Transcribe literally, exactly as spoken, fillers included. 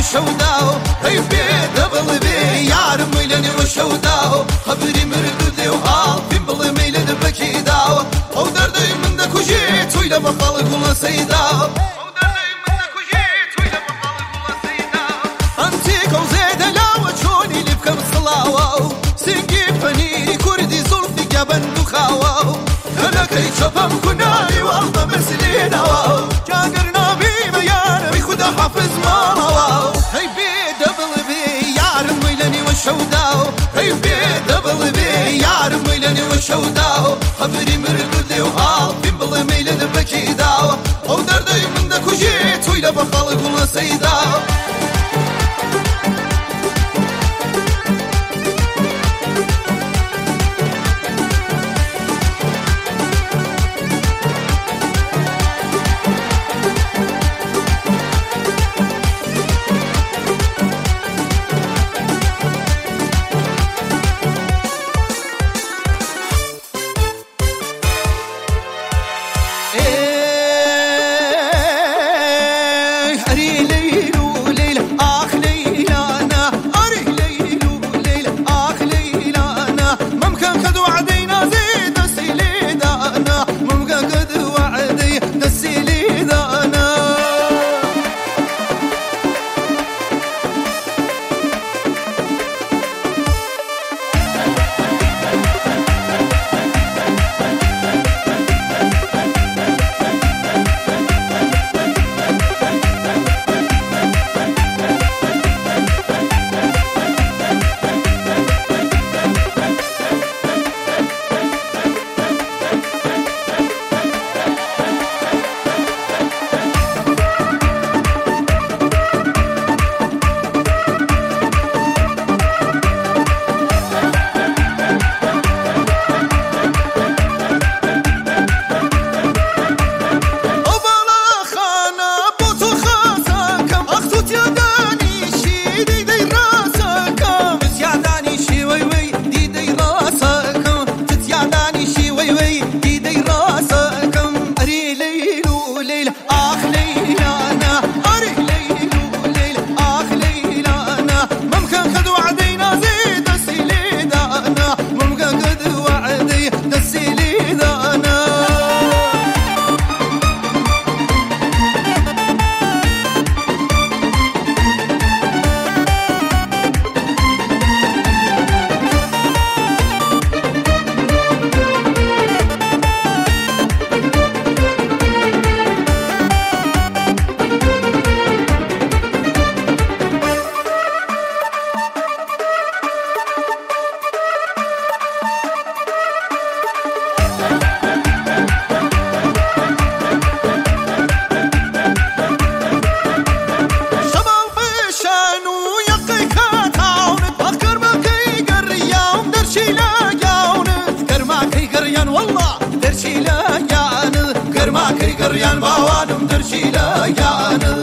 وشوداو هي بيد بلبي يار ميلني وشوداو خبري مردودي وهال في بل ميلد بكيداو او دردي من دك وجيت ويلا بخلق ولا سيداو او دردي من دك وجيت ويلا بخلق ولا سيداو انتيك وزيد لا وجوني لي بكم صلاو سنجي فني كردي زلفي جبن دخاو انا كي شبم كناي والله مسلينا جاقرنا بي بيان بيخد حافظ مالاو هي بي دبل بي يار ميلني وشوداو هي بي دبل بي يار ميلني وشوداو خبري مردودي وهال في بل ميلن بكيداو او دردي من دك وجيت ويلا بخلق ولا سيداو قريان باوانم درشي لا يانه